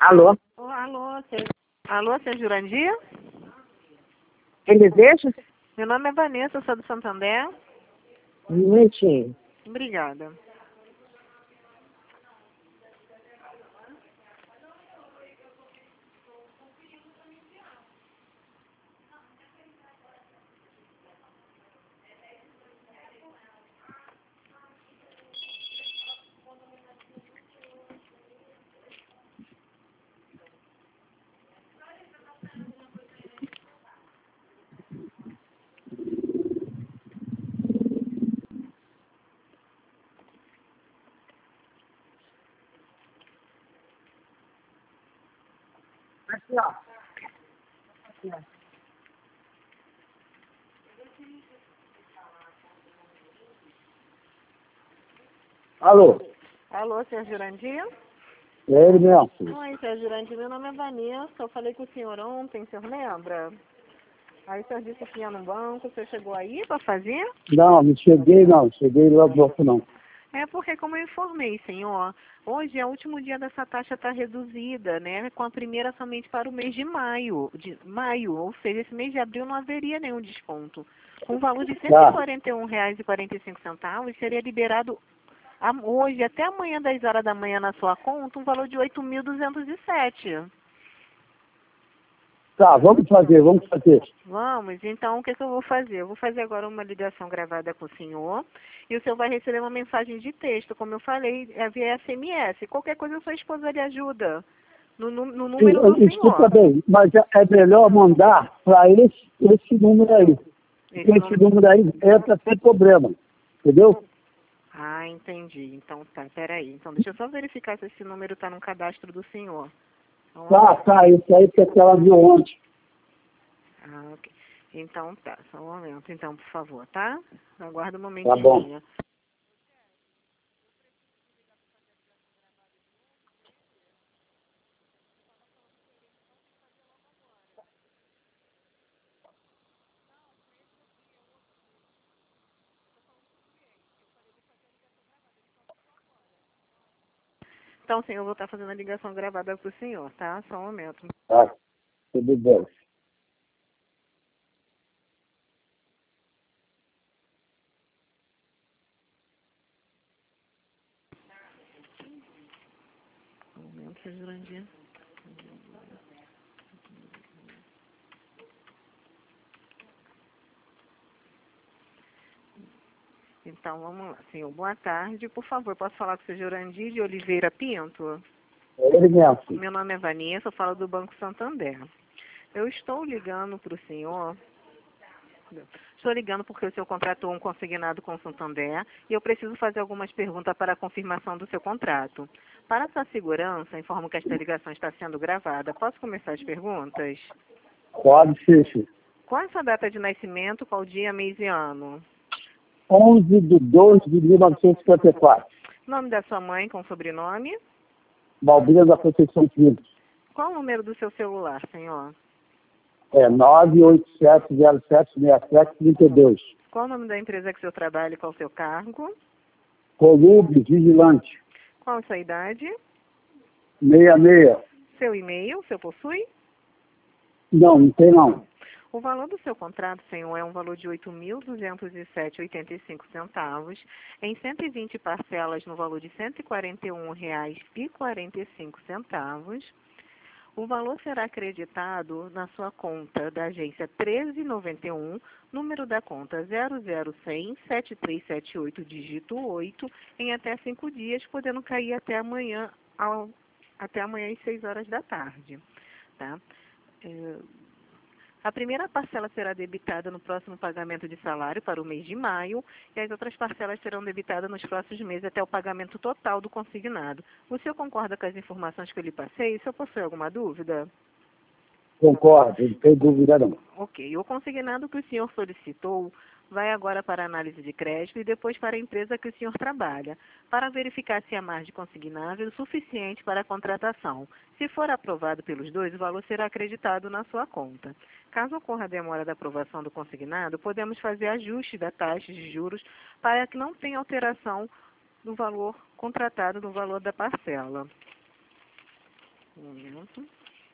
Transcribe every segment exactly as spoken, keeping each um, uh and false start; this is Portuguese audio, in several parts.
Alô? Oh, alô, seu... alô, seu Jurandir? Quem deseja? Meu nome é Vanessa, eu sou do Santander. Um minutinho. Obrigada. Aqui, ó. Aqui, ó. Alô? Alô, seu Jurandir? É ele mesmo. Oi, seu Jurandir, meu nome é Vanessa, eu falei com o senhor ontem, o senhor lembra? Aí o senhor disse que ia no banco, o senhor chegou aí para fazer? Não, não cheguei não. Cheguei lá no bloco não. É porque, como eu informei, senhor, hoje é o último dia dessa taxa está reduzida, né? Com a primeira somente para o mês de maio, de maio, ou seja, esse mês de abril não haveria nenhum desconto. Com o valor de cento e quarenta e um reais e quarenta e cinco centavos, seria liberado a- hoje, até amanhã, dez horas da manhã, na sua conta, um valor de oito mil duzentos e sete. Tá, vamos fazer, vamos fazer. Vamos, então o que, que eu vou fazer? Eu vou fazer agora uma ligação gravada com o senhor e o senhor vai receber uma mensagem de texto, como eu falei, é via S M S. Qualquer coisa a sua esposa lhe ajuda no, nu- no número do Escuta senhor. bem, mas é é melhor mandar para esse, esse número aí. Esse Esse número... número aí entra sem problema. Entendeu? Ah, entendi. Então tá, peraí. Então deixa eu só verificar se esse número está no cadastro do senhor. Então, Tá, tá, esse aí que é ela viu ontem. ah, ok. Então tá, só um momento, então, por favor, tá? Aguarda um Tá momentinho. bom. Então, senhor, eu vou estar fazendo a ligação gravada para o senhor, tá? Só um momento. Tá, tudo bem. Um momento, seu Jurandir. Então, vamos lá. Senhor, boa tarde. Por favor, posso falar com o seu Jurandir de Oliveira Pinto? É ele mesmo. Meu nome é Vanessa, eu falo do Banco Santander. Eu estou ligando para o senhor... Estou ligando porque o senhor contratou um consignado com o Santander e eu preciso fazer algumas perguntas para a confirmação do seu contrato. Para a sua segurança, informo que esta ligação está sendo gravada. Posso começar as perguntas? Pode ser, sim. Qual é a sua data de nascimento, qual dia, mês e ano? onze de dois de mil novecentos e cinquenta e quatro. Nome da sua mãe com sobrenome? Balbina da Conceição Filho. Qual o número do seu celular, senhor? É nove oito sete zero sete seis sete três dois. Qual o nome da empresa que o senhor trabalha e qual o seu cargo? Colube Vigilante. Qual a sua idade? Meia meia. Seu e-mail, o senhor possui? Não, não tem não. O valor do seu contrato, senhor, é um valor de oito mil duzentos e sete reais e oitenta e cinco centavos, em cento e vinte parcelas no valor de cento e quarenta e um reais e quarenta e cinco centavos. O valor será acreditado na sua conta da agência treze noventa e um, número da conta zero zero cem sete três sete oito, dígito oito, em até cinco dias, podendo cair até amanhã, ao, até amanhã às seis horas da tarde. Tá? É, A primeira parcela será debitada no próximo pagamento de salário para o mês de maio e as outras parcelas serão debitadas nos próximos meses até o pagamento total do consignado. O senhor concorda com as informações que eu lhe passei? O senhor possui alguma dúvida? Concordo, não tem dúvida não. Ok. O consignado que o senhor solicitou vai agora para a análise de crédito e depois para a empresa que o senhor trabalha, para verificar se a margem consignável é suficiente para a contratação. Se for aprovado pelos dois, o valor será acreditado na sua conta. Caso ocorra a demora da aprovação do consignado, podemos fazer ajuste da taxa de juros para que não tenha alteração no valor contratado, no valor da parcela. Um momento.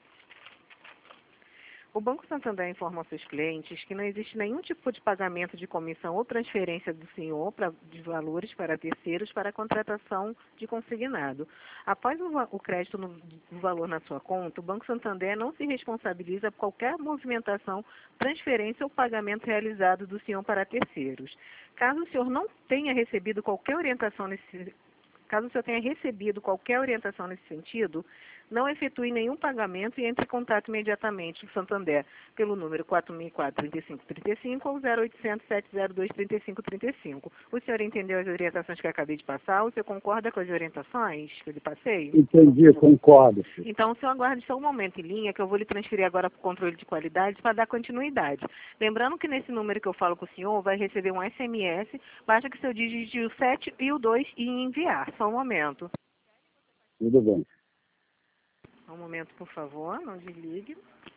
O Banco Santander informa aos seus clientes que não existe nenhum tipo de pagamento de comissão ou transferência do senhor pra, de valores para terceiros para a contratação de consignado. Após o, o crédito no, do valor na sua conta, o Banco Santander não se responsabiliza por qualquer movimentação, transferência ou pagamento realizado do senhor para terceiros. Caso o senhor não tenha recebido qualquer orientação nesse Caso o senhor tenha recebido qualquer orientação nesse sentido, não efetue nenhum pagamento e entre em contato imediatamente com o Santander pelo número quatro mil e quatro, trinta e cinco, trinta e cinco ou zero oitocentos, sete zero dois, trinta e cinco, trinta e cinco. O senhor entendeu as orientações que eu acabei de passar? O senhor concorda com as orientações que eu lhe passei? Entendi, concordo. Então, o senhor aguarde só um momento em linha, que eu vou lhe transferir agora para o controle de qualidade para dar continuidade. Lembrando que nesse número que eu falo com o senhor, vai receber um S M S, basta que o senhor digite o sete e o dois e enviar. Só um momento. Tudo bem. Um momento, por favor, não desligue.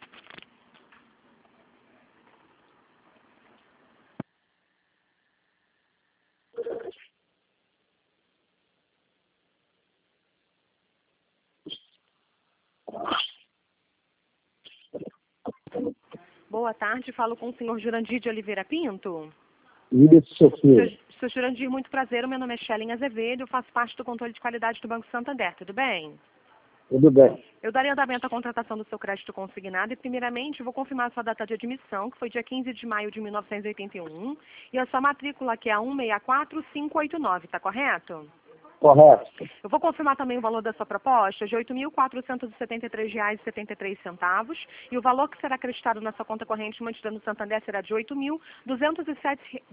Boa tarde, falo com o senhor Jurandir de Oliveira Pinto. Isso, Sofia. Seu, seu Jurandir, muito prazer, o meu nome é Shelling Azevedo, eu faço parte do controle de qualidade do Banco Santander, tudo bem? Tudo bem. Eu darei andamento à contratação do seu crédito consignado e, primeiramente, vou confirmar a sua data de admissão, que foi dia quinze de maio de mil novecentos e oitenta e um, e a sua matrícula, que é a um seis quatro cinco oito nove, está correto? Correto. Eu vou confirmar também o valor da sua proposta, de oito mil quatrocentos e setenta e três reais e setenta e três centavos, e o valor que será acreditado na sua conta corrente mantida no Santander será de oito mil duzentos e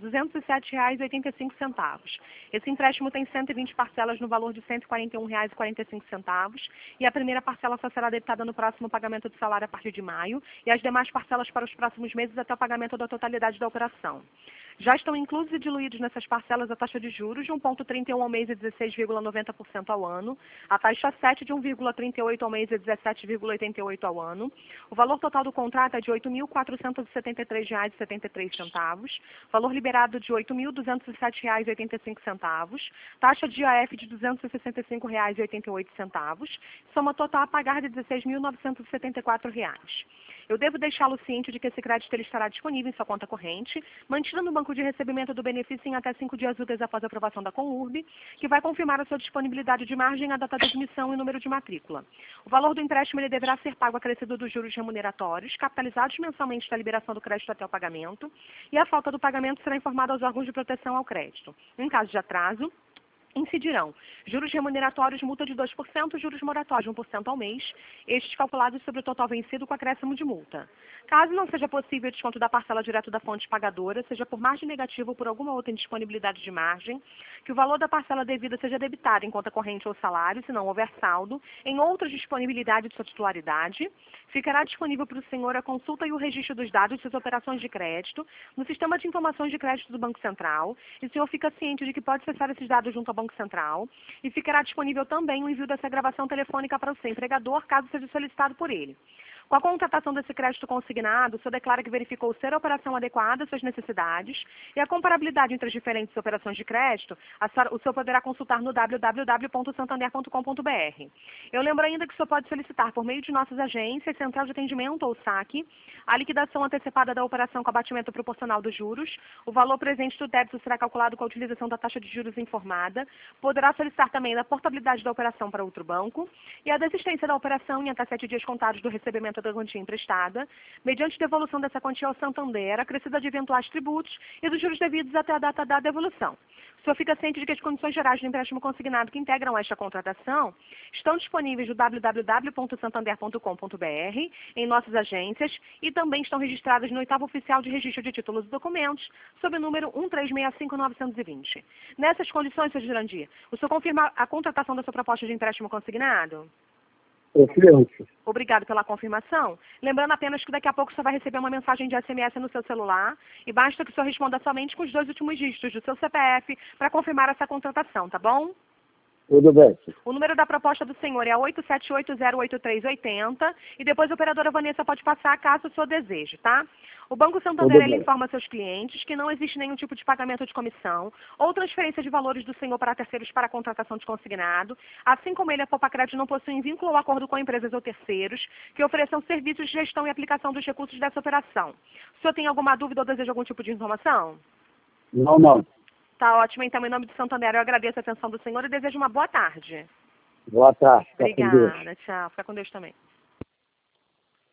sete reais e oitenta e cinco centavos. Esse empréstimo tem cento e vinte parcelas no valor de cento e quarenta e um reais e quarenta e cinco centavos, e a primeira parcela só será debitada no próximo pagamento do salário a partir de maio, e as demais parcelas para os próximos meses até o pagamento da totalidade da operação. Já estão inclusos e diluídos nessas parcelas a taxa de juros de um vírgula trinta e um ao mês e dezesseis vírgula noventa por cento ao ano, a taxa sete de um vírgula trinta e oito ao mês e dezessete vírgula oitenta e oito ao ano. O valor total do contrato é de oito mil quatrocentos e setenta e três reais e setenta e três centavos, valor liberado de oito mil duzentos e sete reais e oitenta e cinco centavos, taxa de I A F de duzentos e sessenta e cinco reais e oitenta e oito centavos, soma total a pagar de dezesseis mil novecentos e setenta e quatro reais. Eu devo deixá-lo ciente de que esse crédito ele estará disponível em sua conta corrente, mantido no banco de recebimento do benefício em até cinco dias úteis após a aprovação da Conurb, que vai confirmar a sua disponibilidade de margem, a data de admissão e o número de matrícula. O valor do empréstimo ele deverá ser pago acrescido dos juros remuneratórios, capitalizados mensalmente da liberação do crédito até o pagamento, e a falta do pagamento será informada aos órgãos de proteção ao crédito. Em caso de atraso, incidirão juros remuneratórios, multa de dois por cento, juros moratórios de um por cento ao mês, estes calculados sobre o total vencido com acréscimo de multa. Caso não seja possível o desconto da parcela direto da fonte pagadora, seja por margem negativa ou por alguma outra indisponibilidade de margem, que o valor da parcela devida seja debitado em conta corrente ou salário, se não houver saldo, em outra disponibilidade de sua titularidade, ficará disponível para o senhor a consulta e o registro dos dados de suas operações de crédito no sistema de informações de crédito do Banco Central, e o senhor fica ciente de que pode acessar esses dados junto ao Banco Central, e ficará disponível também o envio dessa gravação telefônica para o seu empregador, caso seja solicitado por ele. Com a contratação desse crédito consignado, o senhor declara que verificou ser a operação adequada às suas necessidades e a comparabilidade entre as diferentes operações de crédito, o senhor poderá consultar no w w w ponto santander ponto com ponto b r. Eu lembro ainda que o senhor pode solicitar por meio de nossas agências, Central de Atendimento ou saque, a liquidação antecipada da operação com abatimento proporcional dos juros, o valor presente do débito será calculado com a utilização da taxa de juros informada, poderá solicitar também a portabilidade da operação para outro banco e a desistência da operação em até sete dias contados do recebimento da quantia emprestada, mediante devolução dessa quantia ao Santander, acrescida de eventuais tributos e dos juros devidos até a data da devolução. O senhor fica ciente de que as condições gerais do empréstimo consignado que integram esta contratação estão disponíveis no w w w ponto santander ponto com ponto b r, em nossas agências, e também estão registradas no oitavo oficial de registro de títulos e documentos, sob o número um três seis cinco nove dois zero. Nessas condições, senhor Jurandir, o senhor confirma a contratação da sua proposta de empréstimo consignado? Confirmo-se. Obrigado pela confirmação. Lembrando apenas que daqui a pouco o senhor vai receber uma mensagem de S M S no seu celular e basta que o senhor responda somente com os dois últimos dígitos do seu C P F para confirmar essa contratação, tá bom? Tudo bem. O número da proposta do senhor é oito sete oito zero oito três oito zero e depois a operadora Vanessa pode passar caso o senhor deseje, tá? O Banco Santander Tudo ele bem. informa seus clientes que não existe nenhum tipo de pagamento de comissão ou transferência de valores do senhor para terceiros para a contratação de consignado, assim como ele, a Popacred, não possui vínculo ou acordo com empresas ou terceiros que ofereçam serviços de gestão e aplicação dos recursos dessa operação. O senhor tem alguma dúvida ou deseja algum tipo de informação? Não, não. Tá ótimo, então, em nome de Santander, eu agradeço a atenção do senhor e desejo uma boa tarde. Boa tarde. Fica com Deus. Obrigada, tchau. Fica com Deus também.